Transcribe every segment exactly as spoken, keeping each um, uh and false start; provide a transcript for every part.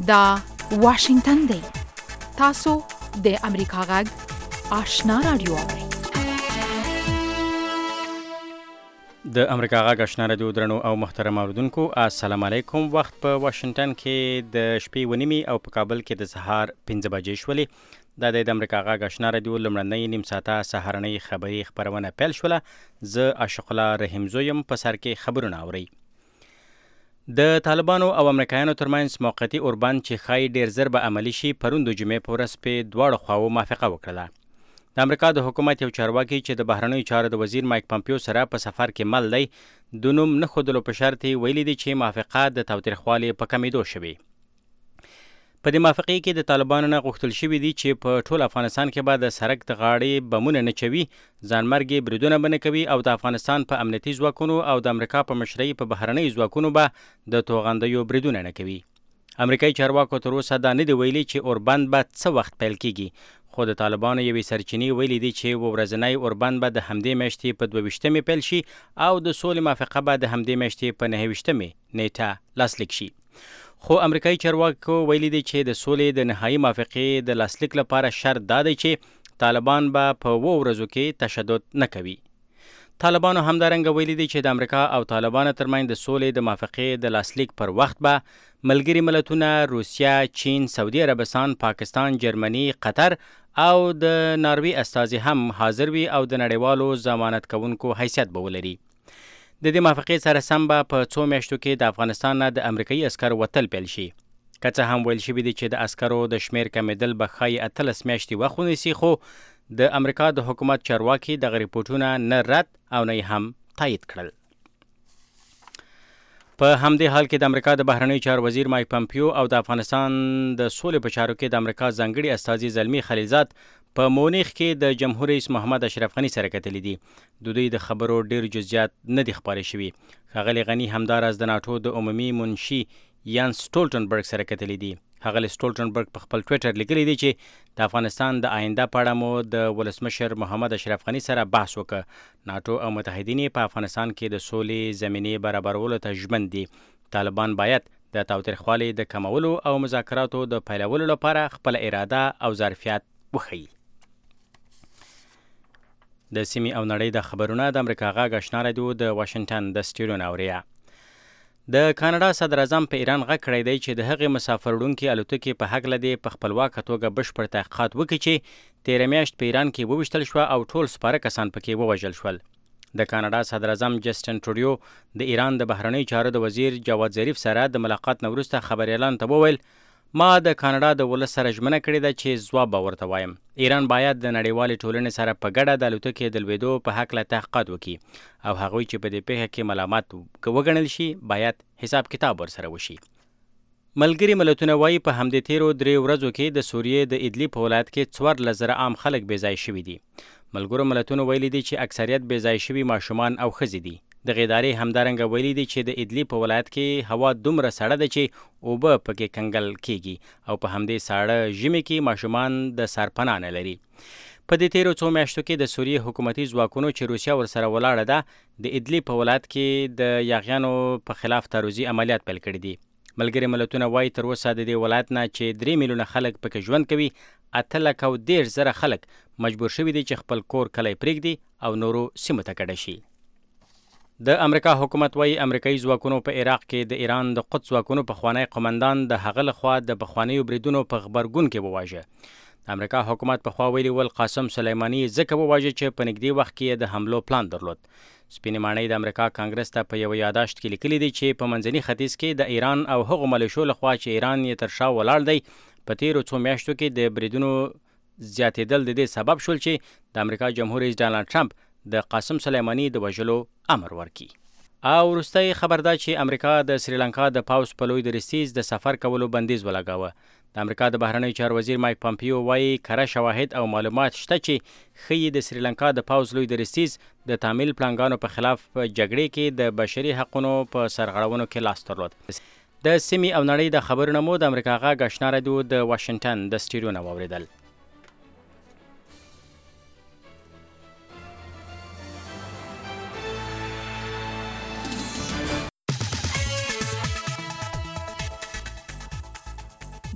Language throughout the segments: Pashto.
دا واشنگتن دی. تاسو د امریکا غږ آشنا رادیو اورئ. د امریکا غږ آشنا رادیو درنو او محترم اوریدونکو، السلام علیکم. وخت په واشنگټن کې د شپې و نیمې او په کابل کې د سهار پنځه بجې شولې. دا د امریکا غږ آشنا رادیو لومړنۍ نیم ساعته سهارنۍ خبري خبرونه پیل شوله. زه عاشق الله رحیم زویم. په سر کې خبرونه اورئ. د طالبانو او امریکایانو ترمنځ موقتي اوربند چې ښایي ډیر زر به عملي شي، پرون د جمعې په ورځ په دواړو خواوو موافقه وکړله. د امریکا د حکومت یو چارواکي چې د بهرنیو چارو د وزیر مایک پامپیو سره په سفر کې مل دی، د نوم نه ښودلو په شرط یې ویلي دي چې موافقه د تاوتریخوالي په کمیدو شوې. په دې موافقې کې د طالبانو نه غوښتل شوي دي چې په ټول افغانستان کې به د سړک د غاړې بمونه نه چوي، ځانمرګي بریدونه به نه کوي او د افغانستان په امنیتي ځواکونو او د امریکا په مشرۍ په بهرنیو ځواکونو به د توغندیو بریدونه نه کوي. امریکایي چارواکو تر اوسه دا نه دی ویلي چې اوربند به څه وخت پیل کیږي، خو د طالبانو یوې سرچینې ویلي دي چې و ورځنی اوربند به د همدې میاشتې په دوه ویشتمې پیل شي او د سولې موافقه به د همدې میاشتې په نهه ویشتمې نیټه لاسلیک شي. خو امریکایي چارواکو ویلي دي چې د سولې د نهایي موافقې د لاسلیک لپاره شرط دا دی چې طالبان به په اوو ورځو کې تشدد نه کوي. طالبانو همدارنګه ویلي دي چې د امریکا او طالبانو ترمنځ د سولې د موافقې د لاسلیک پر وخت به ملګري ملتونه، روسیه، چین، سعودي عربستان، پاکستان، جرمني، قطر او د ناروې استازي هم حاضر وي او د نړیوالو ضمانت کوونکو حیثیت به ولري. د دې موافقې سره سم به په څو میاشتو کې د افغانستان نه د امریکایي عسکرو وتل پیل شي. که څه هم ویل شوي دي چې د عسکرو د شمیر کمیدل به ښایي اتلس میاشتې وخت ونیسي، خو د امریکا د حکومت چارواکي دغه ریپورټونه نه رد او نه هم تایید کړل. په همدې حال کې د امریکا د بهرنیو چارو وزیر مایک پامپیو او د افغانستان د سولې په چارو کې د امریکا ځانګړي استازي زلمي خلیلزاد په مونیخ کې د جمهور رئیس محمد اشرف غني سره کتلي دي. د دوی د خبرو ډیر جزئیات نه دي خپاره شوي. ښاغلي غني همداراز د ناټو د عمومي منشي یانس سټولټنبرګ سره کتلي دي. ښاغلي سټولټنبرګ په خپل ټویټر لیکلي دي چې د افغانستان د آینده په اړه مو د ولسمشر محمد اشرف غني سره بحث وکړ. ناټو او متحدین په افغانستان کې د سولې زمینې برابرولو ته ژمن دي. طالبان باید د تاوتریخوالي د کمولو او مذاکراتو د پیلولو لپاره خپل اراده او ظرفیت وښیي. د سیمې او نړۍ د خبرونه د امریکا غږ آشنا رادیو د واشنگټن د سټوډیو نه اورئ. د کاناډا صدر اعظم په ایران غږ کړی دی چې د هغې مسافر وړونکي الوتکې په هکله دې په خپلواکه توګه بشپړ تحقیقات وکړي چې تېره میاشت په ایران کې وویشتل شوه او ټول سپاره کسان پکې ووژل شول. د کاناډا صدر اعظم جسټن ټروډیو د ایران د بهرنیو چارو د وزیر جواد ظریف سره د ملاقات نه وروسته خبریالانو ته وویل، ما د کاناډا د ولس سره ژمنه کړې ده چې ځواب به ورته وایم. ایران باید د نړیوالې ټولنې سره په ګډه د الوتکې د لوېدو په هکله تحقیقات وکړي او هغوی چې په دې پیښه کې ملامت وګڼل شي باید حساب کتاب ورسره وشي. ملګري ملتونه وایي په همدې تیرو درې ورځو کې د سوریې د ادلیب په ولایت کې څوارلس زره عام خلک بې ځای شوي دي. ملګرو ملتونو ویلي دي چې اکثریت بې ځای شوي ماشومان او ښځې دي. دغې ادارې همدارنګه ویلي دي چې د ادلیب په ولایت کې هوا دومره سړه ده چې اوبه پکې کنګل کیږي او په همدې ساړه ژمي کې ماشومان د سرپناه نه لري. په دې تیرو څو میاشتو کې د سوریې حکومتي ځواکونو چې روسیه ورسره ولاړه ده د ادلیب په ولایت کې د یاغیانو په خلاف تعرضي عملیات پیل کړي دي. ملګري ملتونه وایي تر اوسه د دې ولایت نه چې درې میلیونه خلک پکې ژوند کوي، اته لکه او دېرش زره خلک مجبور شوي دي چې خپل کور کلی پرېږدي او نورو سیمو ته کډه شي. د امریکا حکومت وایي امریکایي ځواکونو په عراق کې د ایران د قدس ځواکونو پخوانی قمندان د هغه لخوا د پخوانیو بریدونو په غبرګون کې وواژه. د امریکا حکومت پخوا ویلي ول قاسم سلیماني ځکه وواژه چې په نږدې وخت کې د حملو پلان درلود. سپینې ماڼۍ د امریکا کانګرس ته په یوه یاداشت کې لیکلي دي چې په منځني ختیځ کې د ایران او هغو ملیشو لخوا چې ایران یې تر شا ولاړ دی په تیرو څو میاشتو کې د بریدونو زیاتېدل د دې سبب شول چې د امریکا جمهور رئیس ډانلډ ټرمپ د قاسم سلیماني د وژلو امر ورکړي. او وروستی خبر دا چې امریکا د سریلانکا د پوځ په لوی درستیز د سفر کولو بندیز ولګاوه. د امریکا د بهرنیو چارو وزیر مایک پامپیو وایي کره شواهد او معلومات شته چې ښیي د سریلانکا د پوځ لوی درستیز د تامل پلانګانو په خلاف په جګړې کې د بشري حقونو په سرغړونو کې لاس درلود. د سیمې او نړۍ د خبرونو مو د امریکا غږ آشنا رادیو د واشنګټن د سټوډیو نه واورېدل.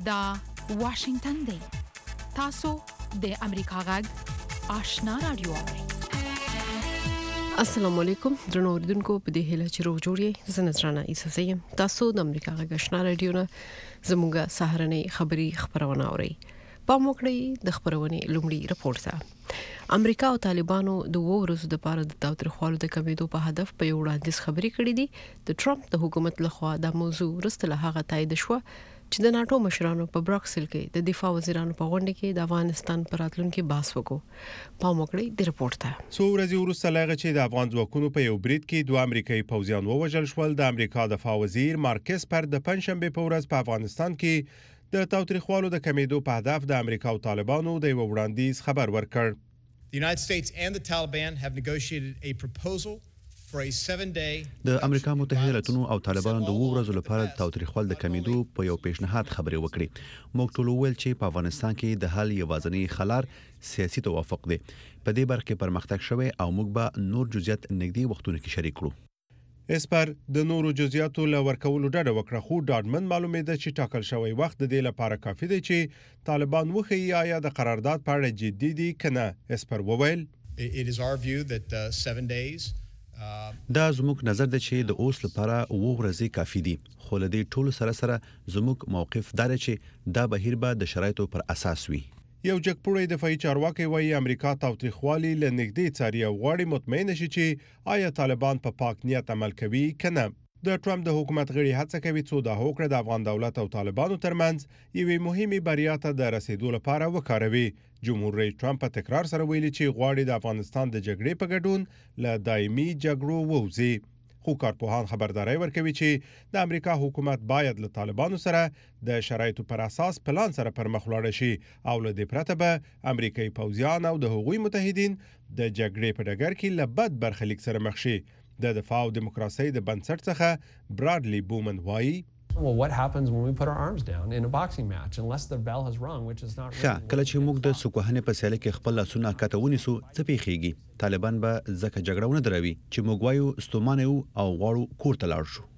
دا واشنگتن دی. تاسو د امریکا غږ آشنا رادیو اورئ. السلام علیکم درنو اوریدونکو، په دې هیله چې روغ جوړ یې. زه نذرانه ایسوسیم. تاسو د امریکا غږ آشنا رادیو نه زموږه سهارنۍ خبری خبرونه اورئ. په موکړی د خبرونې لومړی رپورټ ده. امریکا او طالبانو د وو ورځو د پاره د تاوتریخوالو د کمیدو په هدف په یو وړاندیز خبري کړې دي. د ټرمپ د حکومت لخوا د موضوع ورسته له هغه تایید شو چې د ناتو مشرانو په بروکسل کې د دفاع وزیرانو په غونډه کې د افغانستان پر راتلونکي بحث وکړو. په موکړی د رپورټ ته څو ورځې وروسته لغه چې د افغان ځواکونو په یو برید کې دوه امریکایي پوځیان ووژل شول، د امریکا دفاع وزیر مارک اسپر د پنځشنبه په ورځ په افغانستان کې د تاوتریخوالو د کمیدو په هدف د امریکا او طالبانو د یو وړاندیز خبر ورکړ. The United States and the Taliban have negotiated a proposal for a seven-day د امریکا متحده ایالاتونو او طالبانو د وو ورځو لپاره د تاوتریخوالو د کمیدو په یو پیشنهاد خبرې وکړې. موږ ټول ویل چې په افغانستان کې د حل یوازینی خلار سیاسي توافق دی. په دې برخه کې پرمختګ شوی او موږ به نور جزئیات نږدې وختونو کې شریک کړو. اسپر د نورو جزئیاتو له ورکولو ډډه وکړه، خو ډاډمن معلومېده چې ټاکل شوی وخت د دې لپاره کافي دی چې طالبان وښیي آیا د قرارداد په اړه جدي دي کنه. اسپر وویل It is our view that uh, seven days دا زموږ نظر دی چې د اوس لپاره وو ورځې کافي دي، خو له دې ټولو سره سره زموږ موقف دا دی چې دا بهیر به د شرایطو پر اساس وي. یو جګپوړی دفاعي چارواکي وایي امریکا تاوتریخوالي له نږدې څاري او غواړي مطمئن شي چې آیا طالبان په پاک نیت عمل کوي کنه. د ټرمپ د حکومت غړي هڅه کوي څو د هوکړه د افغان دولت او طالبانو ترمنځ یوې مهمه بریا ته د رسیدو لپاره وکاروي. جمهور رئیس ټرمپ په تکرار سره ویلي چې غواړي د افغانستان د جګړې په ګډون له دایمي جګړو ووځي. خو کارپوهان خبرداري ورکوي چې د امریکا حکومت باید له طالبانو سره د شرایطو پر اساس پلان سره پر مخ لاړ شي او له دې پرته به امریکایي پوځیان او د هغوی متحدین د جګړې په ډګر کې له بد برخلیک سره مخ شي. د دفاع او دیموکراسي د بنسټ څخه برادلی بومن وایي Well, what happens when we put our arms down in a boxing match unless the bell has rung, which is not ښه کله چې موږ د سکوهنې په سیالي کې خپل لاسونه کاته ونیسو څه پیښیږي. طالبان به ځکه جګړه ونه دروي چې موږ وایو ستومانه یو او غواړو کور ته لاړ شو.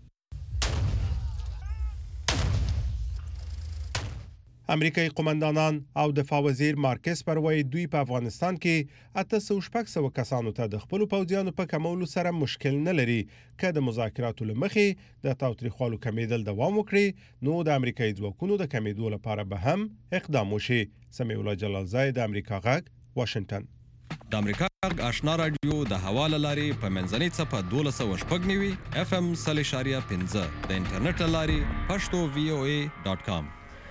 امریکایي قومندانان او دفاع وزیر مارکس پر وایي دوی په افغانستان کې اته سوه شپږ سوه کسانو ته د خپل پوځیانو په کمولو سره مشکل نه لري. که د مذاکراتو لمخې د تاوتریخوالو کمیدل دوام وکړي نو د امریکایي ځواکونو د کمیدو لپاره به هم اقدام وشي. سمیع الله جلالزی د امریکا غږ واشنگټن. د امریکا غږ آشنا رادیو د حواله لاري په منځنۍ صفه دولس سوه شپږ نوي اف ام صلی شاریه پنځه د انټرنیټ لاري پښتو وی او ای ډاټ کام.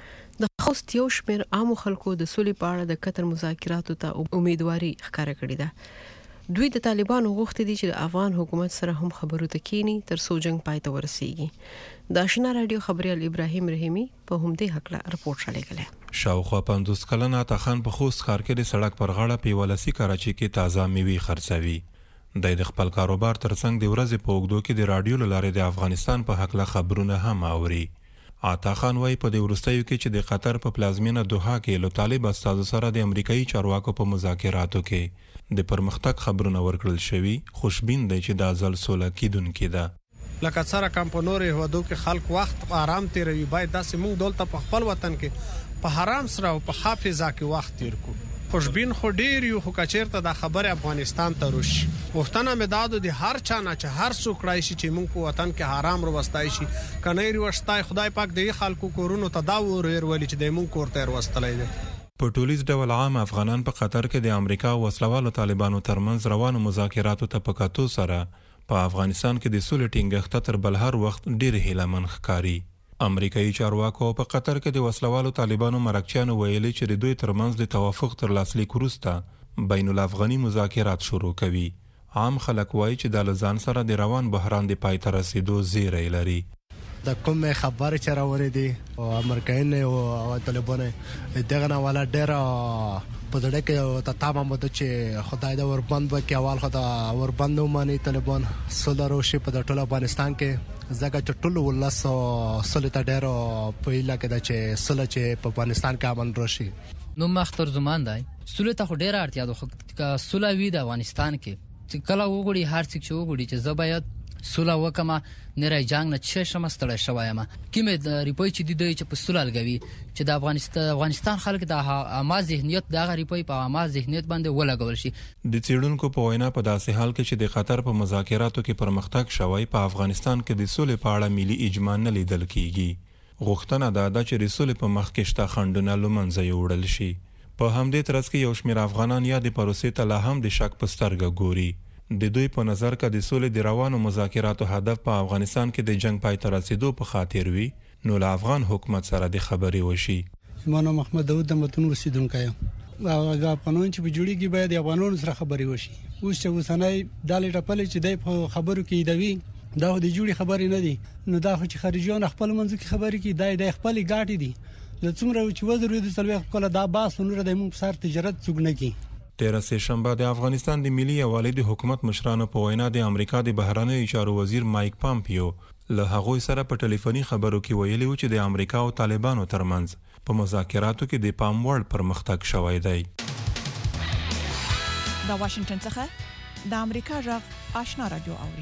د خوست یو شمېر عامو خلکو د سولې په اړه د قطر مذاکراتو ته امیدواري ښکاره کړې ده. دوی د طالبانو غوښتي دي چې د افغان حکومت سره هم خبرو ته کینی تر څو جنگ پای ته ورسیږي. د آشنا رادیو خبريال ابراهیم رحیمی په همدې حقله رپورټ رالیږلی. شاوخوا پنځوس کلنه تخان په خوست ښار کې د سړک پر غاړه په ولسی کراچي کې تازه میوه خرڅوي. د خپل کاروبار ترڅنګ د ورځې په اوږدو کې د رادیو لاره د افغانستان په حقله خبرونه هم اوري. عطا خان وايي په دې ورستیو کې چې د قطر په پلازمینه دوحه کې له طالب استادو سره د امریکایي چارواکو په مذاکراتو کې د پرمختګ خبرونه ورکړل شوي، خوشبین دی چې دا ځل سوله کیدونکې ده. لکه سره کمپنور هودو کې خلک وخت آرام تیروي، باید داسې موږ دولت په خپل وطن کې په حرام سره او په حافظه کې وخت تیر کو. خوشبین خو ډیر یو خو کچیرته د خبره افغانستان ته روش وختنه مدادو د هر چا نه چې هر څوک راي شي چې موږ په وطن کې حرام وروستای شي کنه ری وشتای خدای پاک د خلکو کورونو ته دا ور ولې چې د موږ کورته وروستلای دي. په ټولیز ډول عام افغانان په قطر کې د امریکا او وسلوالو طالبانو ترمنځ روانو مذاکراتو ته په کتو سره په افغانستان کې د سولې ټینګښت تر بل هر وخت ډیر هیلمن ښکاري. امریکایي چارواکو په قطر کې د وسلوالو طالبانو مرکچیانو ویلي چې د دوی ترمنځ د توافق تر لاسلیک وروسته بین الافغاني مذاکرات شروع کوي. عام خلک وایي چې د لزان سره د روان بحران د پای ته رسیدو زیری لري. د کوم خبر چې راوړې دي او امریکایان او طالبان دغه نه ولا ډېر په دې کې ته تمام مده چې خدای دا وربند وکي اول خدای وربند ومني طالبان سولرو شي په ټول افغانستان کې زګه چټول ولس سولته ډېر په علاقې د چې سول چې په افغانستان کې امن راشي. نو مختر زمان دی سولته خو ډېر اړتیا ده خو سولوي د افغانستان کې چې کله وګړي هر څه چې وګړي چې زبایت سولا وکما نری جنگ نه چې شمه ستړی شوای ما کیمه ریپوی چې د دوی چې په سولا لګوي چې د افغانستان افغانستان خلک د اما ذهنیت د ریپوی په اما ذهنیت باندې ولګول شي. د چیرونکو په وینا په داسې حال کې چې د قطر په مذاکراتو کې پرمختګ شوی په افغانستان کې د سولې په اړه ملي اجماع نه لیدل کیږي. غوښتنه ده چې د سولې په مخ کې شته خنډونه لمنځه یوړل شي. په همدې ترڅ کې یو شمېر افغانان یا د پروسې ته لا هم د شک په سترګه ګوري. د دوی په نظر کې د سولې د روانو مذاکراتو هدف په افغانستان کې د جنگ پای ته رسیدو په خاطر وي، نو له افغان حکومت سره د خبرې وشي. زما محمد داود د متون رسیدونکی یم. هغه قانون چې په جوړیږي باید د افغانانو سره خبرې وشي. اوس چې وسنۍ دالې ټپلې چې د خبرو کې دوی دا د جوړي خبرې نه دي، نو دا خو چې خارجيان خپل منځ کې خبرې کې دای د خپل ګاټي دي. د څومره چې وزیر د سلوي خپل دا باس نور د موږ سره تجارت څنګه کی. تیره سه شنبه د افغانستان د ملي یووالي د حکومت مشرانو په وینا د امریکا د بهرنیو چارو وزیر مایک پامپیو له هغوی سره په ټلیفوني خبرو کې ویلي و چې د امریکا او طالبانو ترمنځ په مذاکراتو کې د پام وړ پرمختګ شوی دی. د واشنگټن څخه د امریکا غږ آشنا رادیو اوري.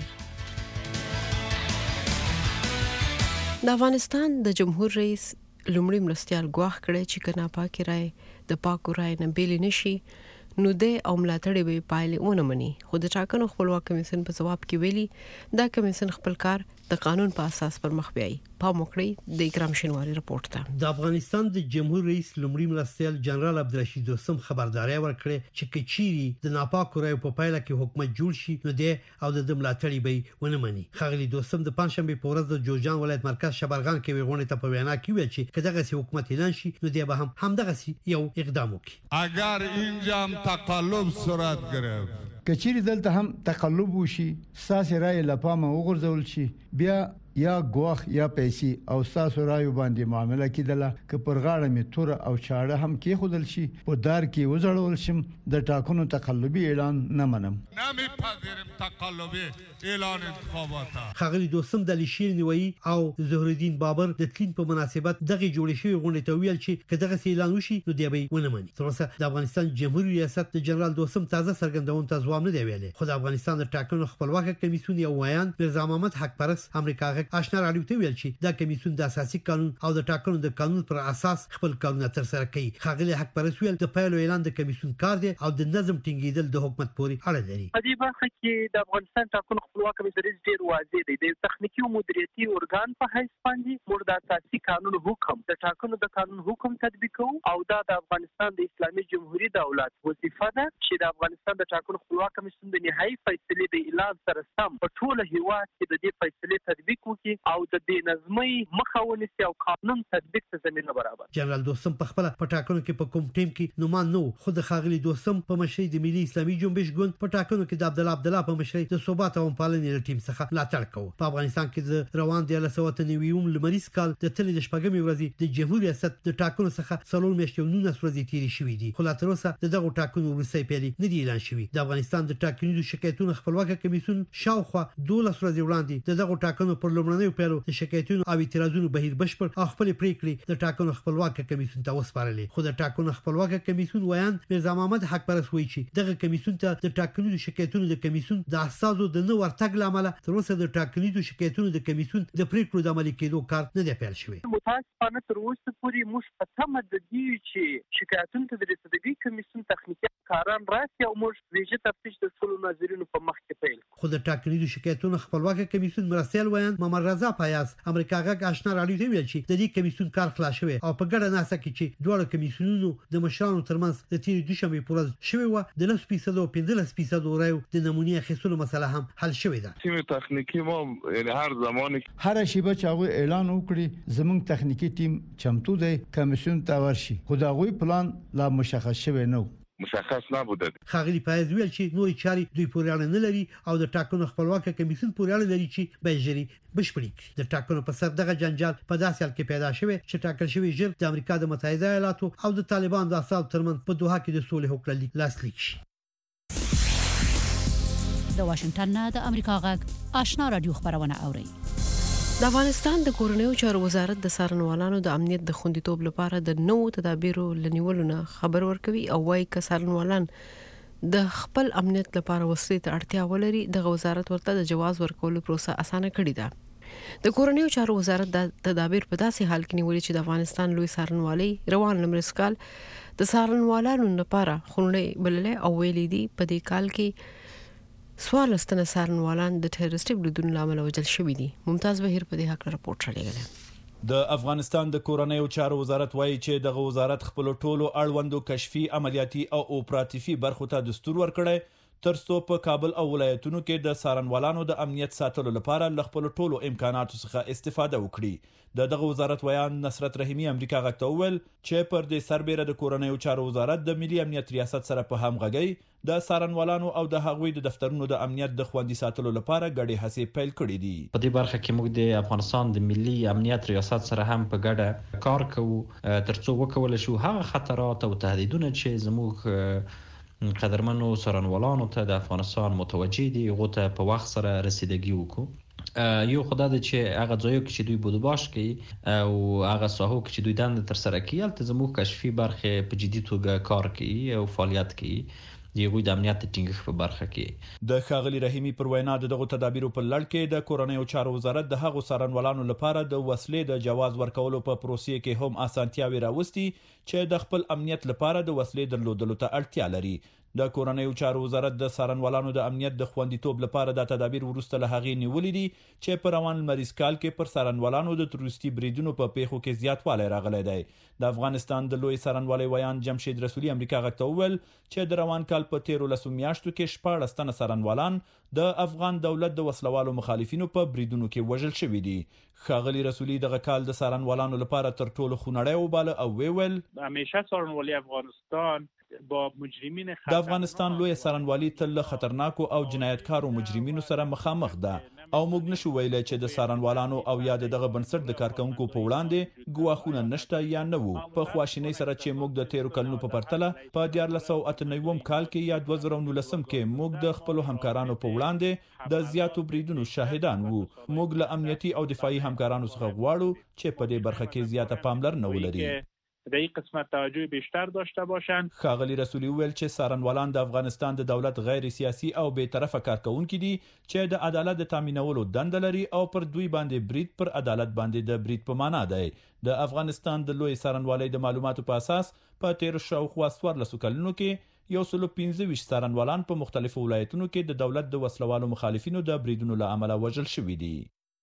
د افغانستان د جمهور رئیس لومړی مرستيال ګواښ کړی چې کنا پاکي رائے د پاکو رائے نه بیل نشي نو د او ملاتړي به پایلې ونه مني. خو د ټاکنو خپلواک کمیسن په جواب کې ویلي دا کمیسن خپل کار د قانون په اساس پر مخ بیاي. په موکړی د اکرام شینواری رپورت ته د افغانستان د جمهور رئیس لومړی مرستيال جنرال عبدالرشید دوستم خبرداري ورکړه چې کچيري د ناپاکو رائے په پایله کې حکومت جوړ شي نو د او د ملاتړي به ونه مني. خغلی دوستم د پنځشنبه په ورځ د جوزجان ولایت مرکز شبرغان کې ویغونې ته په وینا کې ویل چې کداغه سي حکومت اعلان شي نو د به هم همدغه سي یو اقدام وکړي. اگر اینجا تقلب صورت گرفت کچيري دلته هم تقلب وشي ساسي رائے لپامه وګرځول شي بیا یا ګواخ یا پیسې او ساسو رایو باندې معاملې کیدله ک پرغاړه می تور او چاړه هم کې خودل شي په دار کې وزړول شم د ټاکنو تقلبي اعلان نه منم. نامي پذیرم تقلبي اعلان انتخابات. خغلی دوستم د لیشیر نیوي او زهر الدین بابر د تلین په مناسبت دغه جوړې شوی غونډه ته ویل چې کداغه اعلان وشي نو دی به ونه مني. تر اوسه د افغانستان جمهوریت ریاست د جنرال دوستم تازه سرګندون ته ځواب نه دی ویلي. خو د افغانستان د ټاکنو خپلواک کمیسیون یو ویان مرزا محمد حق پرس امریکا آشنا رادیو ته ویل چې دا کمیسیون د اساسي قانون او د ټاکنو د قانون پر اساس خپل کارونه تر سره کوي. خغلی حق پرس ویل د پایلو اعلان د کمیسیون کار دی او د نظم ټینګیدل د حکومت پورې اړه لري. په دې برخه کې د افغانستان ټاکنو خپلواک کمیسیون ډیر واضح دی. د تخنیکی او مدیریتي ارګان په حیث باندې موږ د اساسي قانون حکم د ټاکنو د قانون حکم تطبیق کوو او دا د افغانستان د اسلامي جمهوریت دولت وظیفه ده چې د افغانستان د ټاکنو خپلواک کمیسیون د نهایي فیصلې د اعلان سره سم په ټول هیواد کې د دې فیصلې تطبیق وکړي او د دې نظمي مخاونسي او قانون تطبیق ته زمينه برابر. جنرال دوستم په خپل پټاکنو کې په کوم ټیم کې نومان نو خود خغلی دوستم په مشرۍ د ملي اسلامي جنبش ګوند پټاکنو کې د عبد الله عبد الله په مشرۍ د ثبات او پالنې ټیم څخه ملاتړ کوي. په افغانستان کې د روان دی له سوات نیویوم لمریز کال د تل د شپږمې ورځې د جمهوریت ریاست د ټاکنو څخه څلور میاشتې نو ورځې تیری شوې دي. خو لا تر اوسه دغه ټاکنو وروستۍ پیلې نه دی اعلان شوی. د افغانستان د ټاکنو شکایتونو خپلواک کمیسیون شاوخوا دولس ورځې وړاندې دغه ټاکنو پر لومړنیو پیلو د شکایتونو او اعتراضونو بهیر بشپړ او خپل پریکړې د ټاکنو خپلواک کمیسیون ته وسپارلې. خو د ټاکنو خپلواک کمیسیون ویان مرزا محمد حق پرس وایي چې دغه کمیسیون ته د ټاکنو شکایتونو د کمیسیون د اساسو د نو ورتګ لامل تر اوسه د ټاکنو شکایتونو د کمیسیون د پریکړو د عملي کېدو کار نه دی پیل شوی. متاسفانه تر اوسه پورې موږ په تمه د دې چې شکایتونو ته د رسیدګۍ کمیسیون تخنیکی کاران راځي او موږ ویژه تفتیش د ټولو ناظرینو په مخ کې پیل. خو د ټاکنو شکایتونو خپلواک کمیسیون مرستيال ویان محمد رضا پایاز امریکا غږ آشنا رادیو ته ویل چې د دې کمیسیون کار خلاص شوی او په ګډه ناسه کې چې دوه کمیسیونونو د مشرانو ترمنځ د تیر دوشنبه پر ورځ شوی و د لس فیصد او پنځلس فیصد رایو د نمونې اخیستلو مسله هم حل شوې ده. تیم تخنیکی ما یعنی هر زمانی هر شیبه چې هغه اعلان وکړي زمونږ تخنیکی ټیم چمتو دی کمیسیون ته ورشي. خدایغوی پلان لا مشخص شوی نه مشخص نبوده. خغلی پایز ویل چې نوې چاري دوی پورې اړه نه لري او د ټاکنو خپلواک کمیسیون پورې اړه لري چې بهجري بشپړي کړي. د ټاکنو په سر دغه جنجال په داسې حال کې پیدا شوی چې ټاکل شوی ژر د امریکا د متحده ایالاتو او د طالبان د اساسو ترمنځ په دوحه کې د صلح وکړل لاسلیک شي. د واشنگټن نه د امریکا غږ آشنا رادیو خبرونه اوري. د افغانستان د کورنیو چارو وزارت د څارنوالانو د امنیت د خوندیتوب لپاره د نوو تدابیرو لنیولو نه خبر ورکوي او وايي چې څارنوالان د خپل امنیت لپاره وسلې ته اړتیا ولري د وزارت ورته د جواز ورکولو پروسه اسانه کړې ده د کورنیو چارو وزارت د تدابیر په داسې حال کې نیولې چې د افغانستان لوی څارنوالي روان لمریز کال د څارنوالانو لپاره خونړۍ بللې او ویلې دي په دې کال کې سوال استنه څارنوالان د ټیرریسټي بریدونو لامل وژل شوي دي ممتاز بهیر په دې حق راپورټ راغلی د افغانستان د کورنیو چارو وزارت وایي چې دغه وزارت خپل ټولو اړوندو کشفي عملیاتي او اپراتیفي برخو ته دستور ورکړی ترڅو په کابل او ولایتونو کې د څارنوالانو د امنیت ساتلو لپاره ل خپل ټولو امکاناتو څخه استفاده وکړي د دغه وزارت ویان نصرت رحیمی امریکا غږ ته وویل چې پر دې سربېره د کورنیو چارو وزارت د ملي امنیت ریاست سره په همغږۍ د څارنوالانو او د هغوی د دفترونو د امنیت د خوندي ساتلو لپاره ګډې هڅې پیل کړې دي په دې برخه کې موږ د افغانستان د ملي امنیت ریاست سره هم په ګډه کار کوو ترڅو وکولای شو هغه خطرات او تهدیدونه چې زموږ قدرمنو څارنوالانو ته د افغانستان متوجه دي هغو ته په وخت سره رسیدګي وکړو یو خدای د چې هغه ځایو کې چې دوی بودباش کوي او هغه ساحو کې چې دوی دنده تر سره کوي هلته زموږ کشفي برخې په جدي توګه کار کوي او فعالیت کوي د هغوی د امنیت ټینګښت په برخه کې د ښاغلي رحیمي پر وینا د دغو تدابیرو په لړ کې د کورنیو چارو وزارت د هغو څارنوالانو لپاره د وسلې د جواز ورکولو په پروسې کې هم اسانتیاوې راوستي چې د خپل امنیت لپاره د وسلې درلودلو ته اړتیا لري د کورنیو چارو وزارت د څارنوالانو د امنیت د خوندیتوب لپاره د تدابیر وروسته له هغې نیولې دي چې په روان لمریز کال کې پر څارنوالانو د تروریستي بریدونو په پیښو کې زیاتوالی راغلی دی د افغانستان د لوی څارنوالۍ ویان جمشید رسولي امریکا غږ ته وویل چې د روان کال په تیرو لسو میاشتو کې شپاړس تنه څارنوالان د افغان دولت د وسلوالو مخالفینو په بریدونو کې وژل شوي دي ښاغلي رسولي دغه کال د څارنوالانو لپاره تر ټولو خونړی وباله او ویل همیشه څارنوالي افغانستان با مجرمین د افغانستان لوی څارنوالي تل له خطرناکو او جنایتکارو مجرمینو سره مخامخ ده او موږ نشو ویلی چې د څارنوالانو او یا دغه بنسټ د کارکونکو په وړاندې ګواښونه نشته یا نه وو په خواشینۍ سره چې موږ د تیرو کلونو په پرتله په دیارلس سوه اته نوي کال کې یا دوه زره نولسم کې موږ د خپلو همکارانو په وړاندې د زیاتو بریدونو شاهدان وو موږ له امنیتي او دفاعي همکارانو څخه غواړو چې په دې برخه کې زیاته پاملرنه ولري در این قسمت توجه بیشتر داشته باشند. ښاغلي رسولي وویل چې څارنوالان د افغانستان د دولت غیر سیاسي او بې طرفه کارکونکي دي چې د عدالت د تامینولو دنده لري او پر دوی باندې برید پر عدالت باندې د برید په معنا دی د افغانستان د لوی څارنوالۍ د معلوماتو په اساس په تیر شاوخوا څوارلسو کلونو کې یو سلو پنځه ویشت څارنوالان په مختلفو ولایتونو کې د دولت د وسلوالو مخالفینو د بریدونو له امله وژل شوي دي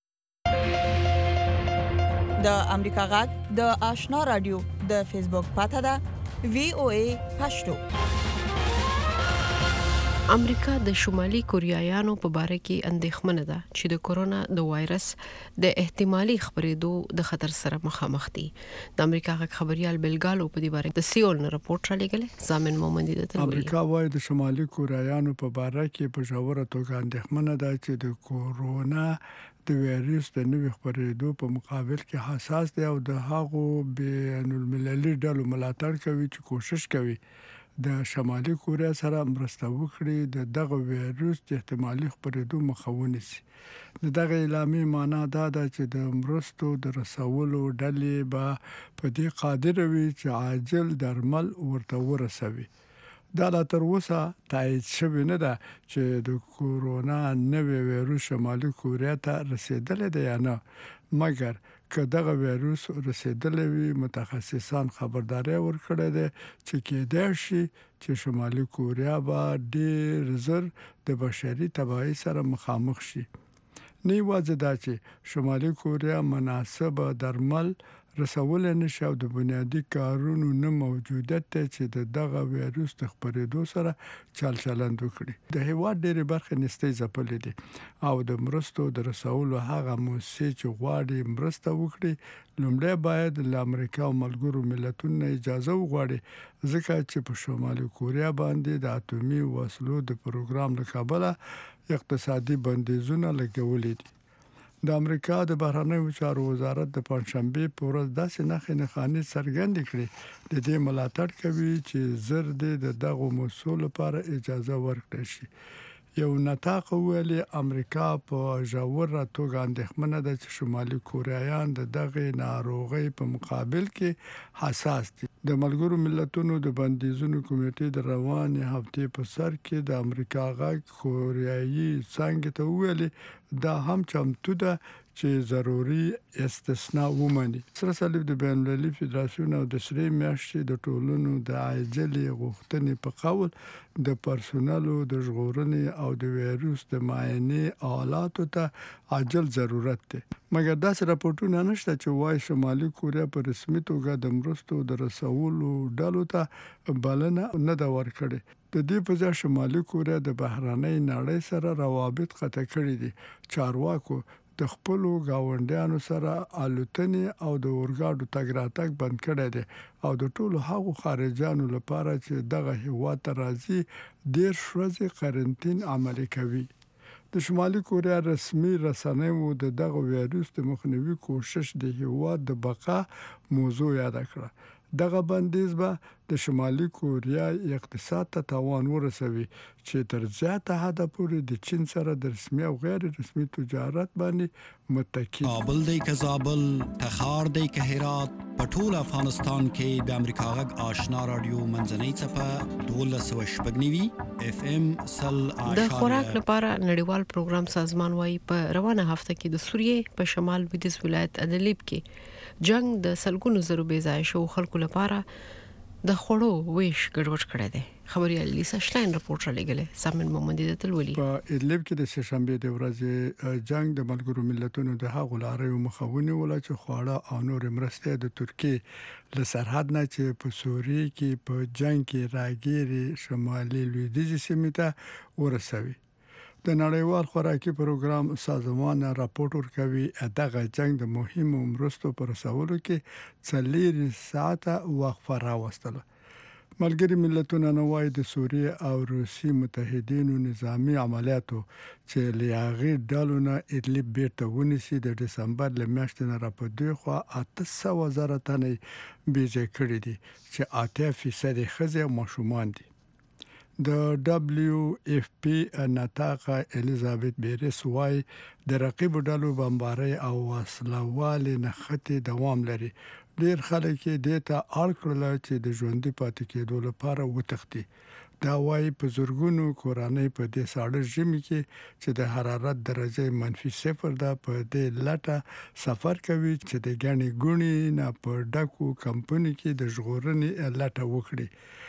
د امریکا غږ د آشنا رادیو د فیسبوک پاته ده وی او ای پښتو امریکا د شمالي کوریایانو په باره کې اندېښمنه ده چې د کورونا د وایرس د احتمالي خبرېدو د خطر سره مخامخ دي د امریکا غږ خبريال بلګالو په دې باره د سیول نه راپورټ را لګل زامن مومندي د امریکا وايي د شمالي کوریایانو په باره کې په ژوره توګه اندېښمنه ده چې د کورونا د وایرس د نوې خبرېدو په مقابل کې حساس دی او د هغو بین المللي ډلو ملاتړ کوي چې کوشش کوي د شمالي کوریا سره مرسته وکړي د دغه وایرس د احتمالي خبرېدو مخه ونیسي د دغه اعلامیې معنا دا ده چې د مرستو د رسولو ډلې به په دې قادر وي چې عاجل درمل ورته ورسوي دا لا تر اوسه تایید شوی نه ده چې د کورونا نوې وایرس شمالي کوریا ته رسیدلی دی یا نه مګر که دغه وایرس رسیدلی وي متخصصان خبرداري ورکړې ده چې کېدای شي چې شمالي کوریا به ډېر زر د بشري تباهي سره مخامخ شي نه یوازې دا چې شمالي کوریا مناسب درمل رسول نشي او د بنیادی کارونو نه موجودیت ته چې د دغه وایرس د خبرېدو سره چل چلند وکړي د هیواد ډېرې برخې نستې ځپلې دي او د مرستو د رسولو هغه موسسې چې غواړي مرسته وکړي لومړی باید له امریکا او ملګرو ملتونو اجازه وغواړي ځکه چې په شمالي کوریا باندې د اټومي وسلو د پروګرام له کبله اقتصادي بندیزونه لګولې دي د امریکا د بهرنیو چارو وزارت د پنځشنبه په ورځ داسې نښې نښانې څرګندې کړې د دې ملاتړ کوي چې زر د دغه موضوع لپاره اجازه ورکړي شي یو نطاق ویلي امریکا په ژوره توګه اندېښمنه ده چې شمالي کوریایان د دغه ناروغۍ په مقابل کې حساس دي د ملګرو ملتونو د بندیزونو کمیټې د روانې هفتې په سر کې د امریکا غاګ کوریایي څنګه ته ویلي دا هم چمتو ده چې ضروري استثناء ومني. سره صلیب د بین المللي فدراسیون او د سری میاشتې د ټولنو د عاجلې غوښتنې په قول د پرسونلو د ژغورنې او د وایروس د معاینې آلاتو ته عاجل ضرورت دی. مګر داسې راپورټونه نشته چې وايي شمالي کوریا په رسمي توګه د مرستو د رسولو ډلو ته بلنه نه ده ورکړې. د دې په ځای شمالي کوریا د بهرنۍ نړۍ سره روابط قطع کړي دي. چارواکو د خپل گاونډیانو سره الوتنې او د اورګاډو تګ راتګ بند کړی دی او د ټولو هغو خارجانو لپاره چې دغه هیواد ته راځي ډیر ورځې قرنطین عملي کوي. د شمالي کوریا رسمي رسنیو د دغه وایروس د مخنیوي کوشش د هیواد د بقا موضوع یاد کړه. دغه بندیز به د شمالي کوریا اقتصاد ته تاوان ورسوي چې تر زیاته حده پورې د چین سره د رسمي او غیر رسمي تجارت باندې متکی. کابل دی که زابل، تخار دی که هرات، په ټول افغانستان کې د امریکا غږ آشنا رادیو منځنۍ څپه دولس سوه شپږ نوي اف ام سل د خوراک لپاره نړیوال پروګرام سازمان وايي په روانه هفته کې د سوریې په شمال لویدیځ ولایت ادلیب کې جنگ د سلګونو زرو بې ځای شو خلکو لپاره د خوړو ویش ګډوډ کړی دی. خبريال لیسا شلاین رپورټ را لګلې سامن محمدي د تلولي په ادلب کې د شنبه د ورځې جنگ د ملګرو ملتونو د هغو لارې مخاوني ولا چې خواړه او نور مرسته د ترکیه له سرحد نه چې په سوریې کې په جنگ کې راګيري شمالي لویدیځ سیمه ته ورسوي. د نړیوال خوراکي پروګرام سازمان راپور ورکوي دغه جنگ د مهمو مرستو پر رسولو کې څلور ساعته وقفه راوستله. ملګری ملتونه نو وايي د سوریې او روسي متحدینو نظامی عملیاتو چې لیاغي ډالونه ادلب بیرته ونیسي د دسمبر ل میاشتې نه را په دوه خوا اته سوه زره تنې بیځه کړی دي چې اته فیصد خزه ماشومان دي. د دبليو اف پی نتاقه الیزابت بیرس وايي د رقیب ډلو بمباري او وسلوال نخته دوام لري. ډیر خلک دې ته اړ کړل چې د ژوندۍ پاتې کېدو لپاره وتښتي. دا وايي په زورګونو کورانه په دې ساړه ژمي کې چې د حرارت درجه منفي صفر ده په دې لټه سفر کوي چې د ګڼې ګونې نه په ډکو کمپنی کې د ژغورنې لټه وکړي.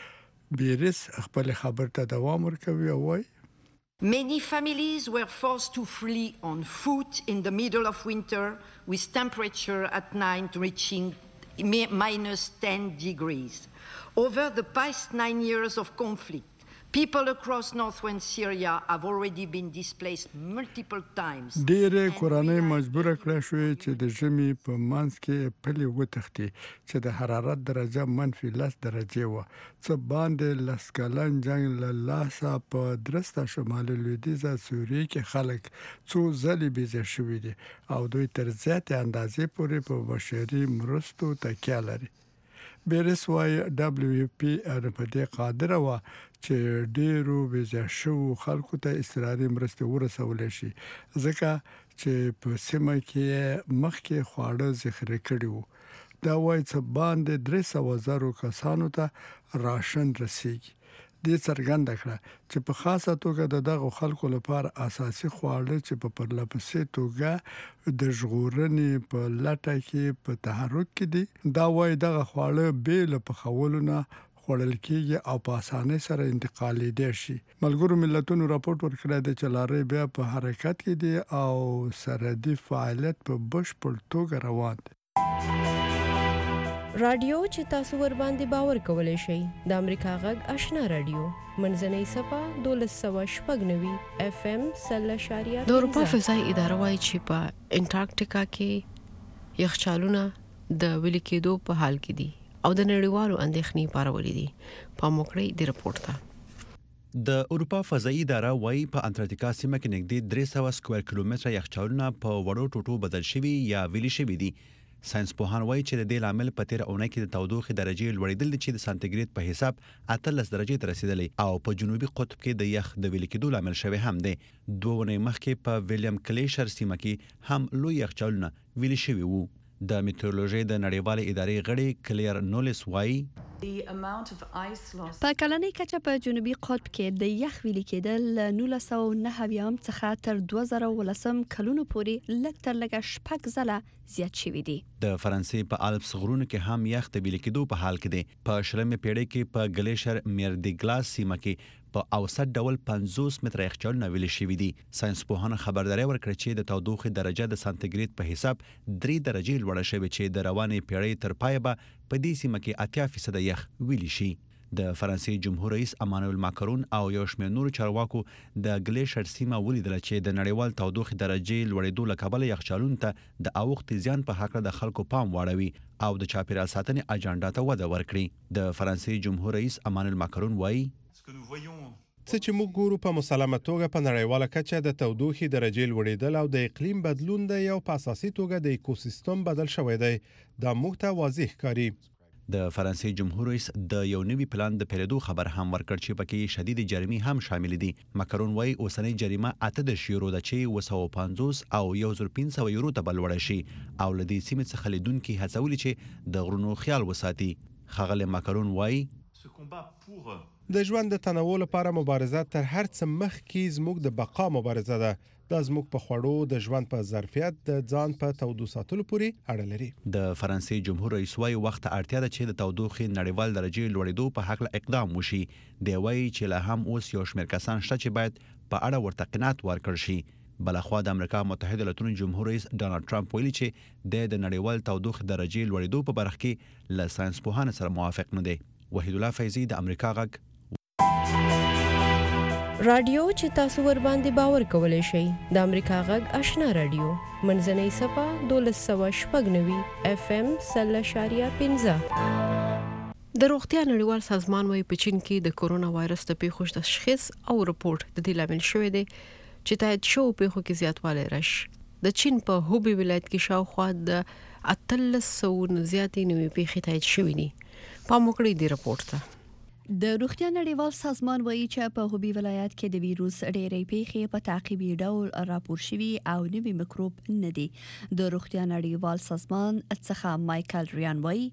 بیرس خپل خبر ته دوام ورکوي او وايي Many families were forced to flee on foot in the middle of winter with temperature at night reaching minus ten degrees. Over the past nine years of conflict, people across northwest Syria have already been displaced multiple times. ډېر کورانه مجبور کړی شو چې د ژمي په منځ کې پلي وتښتي چې د حرارت درجه منفي لس درجه و. څه باندې لس کلن جنگ له لاسه په درسته شمالي لویدیځه سوریې کې خلک څو ځلې بیځه شوي دي او دوی تر زیاتې اندازې پورې په بشري مرستو تکیه لري. بیرس وايي دبليو پی په دې قادر و چې ډیرو بیځه شو خلکو ته استراري مرسته ورسول شي ځکه چې په سیمه کې مخکې خواړه ذخیره کړي وو. دا وايي چې باندې درې سوه زره کسانو ته راشن رسیږي. دې څرګنده کړه چې په خاصه توګه د دغه خلکو لپاره اساسي خواړه چې په پرلپسې توګه د ژغورنې په لټه کې په تحرک کې دي. دا وايي دغه خواړه بیل په خولونه خوړل کېږي او په اسانۍ سره انتقالېدای شي. ملګرو ملتونو راپورټ ورکړی دی چې لارې بیا په حرکت کې دي او سرحدي فعالیت په بشپړ توګه روان دی. رادیو چې تاسو ور باندې باور کولای شئ د امریکا غږ آشنا رادیو منځنۍ صفه دولس سوه شپږ نوي اف ام سل اشاریه. د اروپا فضایي اداره وايي چې په انټارکټیکا کې یخچالونه د ویلي کېدو په حال کې دي او د نړیوالو اندېښنې پارولې دي. په موکړې د رپورت ته د اروپا فضایي اداره وايي په انټارکټیکا سیمه کې نږدې درې سوه سکوير کیلومتره یخچالونه په وړو ټوټو بدل شوي یا ویلي شوي دي. ساينس پوهان وايي چې د دې لامل په تیر اونۍ کې د تودوخې درجه لوړېدل چې د سانتیګریډ په حساب اتلس درجې ته رسیدلې او په جنوبي قطب کې د یخ د ویلي کېدو لامل شوی هم دی. دوه ونې مخکې په ویلیام کلیشر سیمه کې هم لوی یخچالونه ویلي شوي وو. د میټرولوژي د نړیوالې ادارې غړي کلیر نولس وايي په کلنۍ کچه په جنوبي قطب کې د یخ ویلي کېدل له نولس سوه نهه اویایم څخه تر دوه زره ولسم کلونو پورې لږ تر لږه شپږ ځله زیات شوي دي. د فرانسې په الپس غرونو کې هم یخ د ویلي کېدو په حال کې دی. په شلمې پیړۍ کې په ګلیشر میردیګلاس سیمه کې په اوسط ډول پنځوس متره یخچالونه ویلي شوي دي. ساينس پوهانو خبرداري ورکړه چې د تودوخې درجه د سانتیګریډ په حساب درې درجې لوړه شوې چې د روانې پیړۍ تر پایه به په دې سیمه کې اتیا فیصد یخ ویلي شي. د فرانسې جمهور رئیس امانوئل ماکرون او یو شمېر نورو چارواکو د ګلیشر سیمه ولیدله چې د نړیوال تودوخې درجې لوړېدو له کبله یخچالونو ته د اوښتې زیان په هکله د خلکو پام واړوي او د چاپیریال ساتنې اجنډا ته وده ورکړي. د فرانسې جمهور رئیس امانوئل ماکرون وایي څه چې موږ ګورو په مسلمه توګه په نړیواله کچه د تودوخې درجې لوړېدل او د اقلیم بدلون دی او په اساسي توګه د ایکوسیستم بدل شوی دی. دا موږ ته واضح ښکاري. د فرانسې جمهور رئیس د یو نوي پلان د پیریدو خبر هم ورکړ چې پکې شدید جریمې هم شامل دي. ماکرون وايي اوسنۍ جریمه اته دېرش یورو ده چې اوه سوه پنځوس او یو زر پنځه سوه یورو ته بلوړه شي او له دې سیمې څخه لیدونکي هڅولي چې د غرونو خیال وساتي. ښاغلی ماکرون وايي د ژوند د تنوع لپاره مبارزه تر هر څه مخکې زموږ د بقا مبارزه ده. دا زموږ په خوړو د ژوند په ظرفیت د ځان په تودو ساتلو پورې اړه لري. د فرانسې جمهور رئیس وايي وخت اړتیا ده چې د تودوخې نړیوال درجې لوړېدو په حق له اقدام وشي. دی وايي چې لا هم اوس یو شمېر کسان شته چې باید په اړه ورته قناعت ورکړ شي. بلخوا د امریکا متحده ایالاتونو جمهور رئیس ډانلډ ټرمپ ویلي چې د نړیوال تودوخې درجې لوړېدو په برخه کې له ساينس پوهانو سره موافق نه دی. وحید الله فیضی د امریکا غږ رادیو چې تاسو ور باندې باور کولای شئ. د امریکا غږ آشنا رادیو منځنۍ صفه دولس سوه شپږ نوي اف ام سل اشاریه پنځه. د روغتیا نړیوال سازمان وايي په چین کې د کورونا وایرس د پیښو تشخیص او رپورت د دې لامل شوی دی چې تایید شو پیښو کې زیاتوالی راشي. د چین په هوبی ولایت کې شاوخوا د اتلس سوه زیاتې نوې پیښې تایید شوې دي. پام وکړئ دې رپورت ته. د روغتیا نړیوال سازمان وایي چې په هوبی ولایت کې د ویروس ډېرې پیښې په تعقیبي ډول راپور شوي او نوي میکروب نه دي. د روغتیا نړیوال سازمان څخه مایکل ریان وایي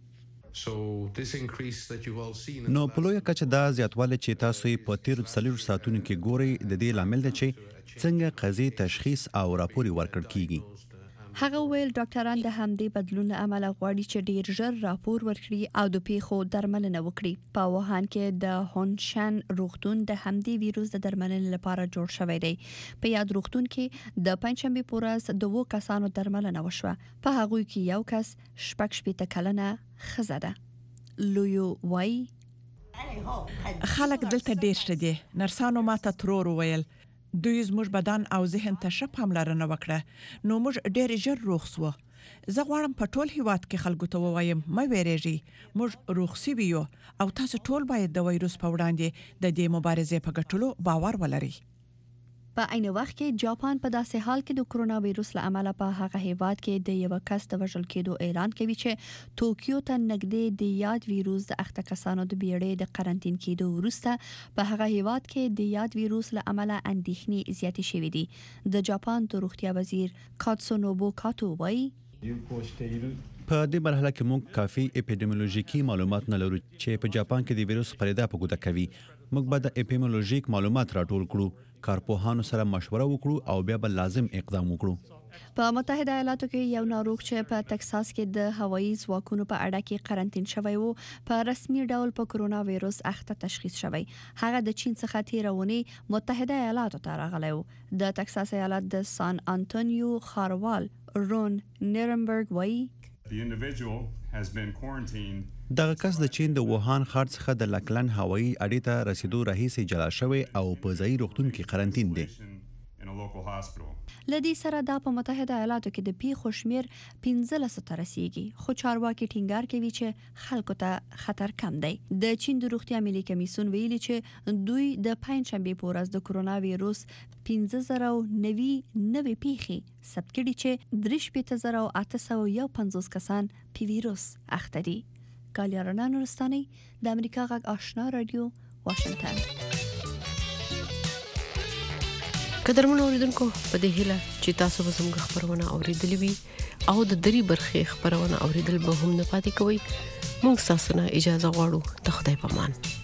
نو په لویه کچه دا زیاتوالی چې تاسو یې په تیر څلور ساعتونو کې ګورئ د دې لامل دی چې څنګه قضیې تشخیص او راپور ورکړل کیږي. هغه ویل ډاکټران د همدې بدلون له امله غواړي چې ډیر ژر راپور ورکړي او د پیښو درملنه وکړي. په ووهان کې د هونشن روغتون د همدې ویروس د درملنې لپاره جوړ شوی دی. په یاد روغتون کې د پنځشنبه په ورځ دوه کسانو درملنه وشوه. په هغوی کې یو کس شپږ شپېته کلنه ښځه ده. لویو وایي خلک دلته ډیر ښه دي. نرسانو ماته ترور ویل دوی زموږ بدن او ذهن ته ښه پاملرنه وکړه نو موږ ډېر ژر روغ سو. زه غواړم په ټول هیواد کې خلکو ته ووایم مې ویریږي موږ روغ سوي یو او تاسو ټول باید د وایروس په وړاندې د دې مبارزې په ګټلو باور ولرئ. په عین وخت کې جاپان په داسې حال کې د کرونا وایروس له امله په هغه هیواد کې د یو کس د وژل کېدو اعلان کوي چې ټوکیو ته نږدې د یاد وایروس د اخته کسانو د بیړې د قرنټین کېدو وروسته په هغه هیواد کې د یاد وایروس له امله اندېښنې زیاتې شوې دي. د جاپان د روغتیا وزیر کاتسونوبو کاتو وایي په دې مرحله کې موږ کافي اپیډیمیولوژیکي معلومات نه لرو چې په جاپان کې د وایروس خپرېدا په ګوته کوي. موږ به د اپیډیمیولوژیک معلومات راټول کړو، کارپوهانو سره مشوره وکړو او بیا به لازم اقدام وکړو. په متحده ایالاتو کې یو ناروغ چې په ټکساس کې د هوایي ځواکونو په اړه کې قرنټین شوی وو په رسمي ډول په کرونا وایروس اخته تشخیص شوی. هغه د چین څخه تیرونی متحده ایالاتو ته راغلی وو. د ټکساس ایالت د سان انټونیو ښاروال رون نیرنبرګ وایي دغه کس د چین د ووهان ښار څخه د لکلن هوایي اډې ته رسیدو راهیسې جلا شوی او په ځایي روغتون کې قرنټین دی. لدی سره دا په متحده ایالاتو کې د پیښو شمیر پنځلس ته رسیدي خو چارواکي ټینګار کوي چې خلکو ته خطر کم دی. د چین د روغتیا ملي کمیسیون ویلي چې دوی د پنځشنبه په ورځ د کرونا وایروس پنځه زره نوي نوي پیښې ثبت کړي چې درې شپېته زره اته سوه یو پنځوس کسان په وایروس اخته دي. کالیارنا نورستاني د امریکا غږ آشنا رادیو واشنگټن. قدرمن اوریدونکو په دې هیله چې تاسو به زموږ خبرونه اوریدلې وي او د دری برخې خبرونه اوریدل به هم نه پاتې کوئ. موږ تاسو نه اجازه غواړو ته خدای پامان.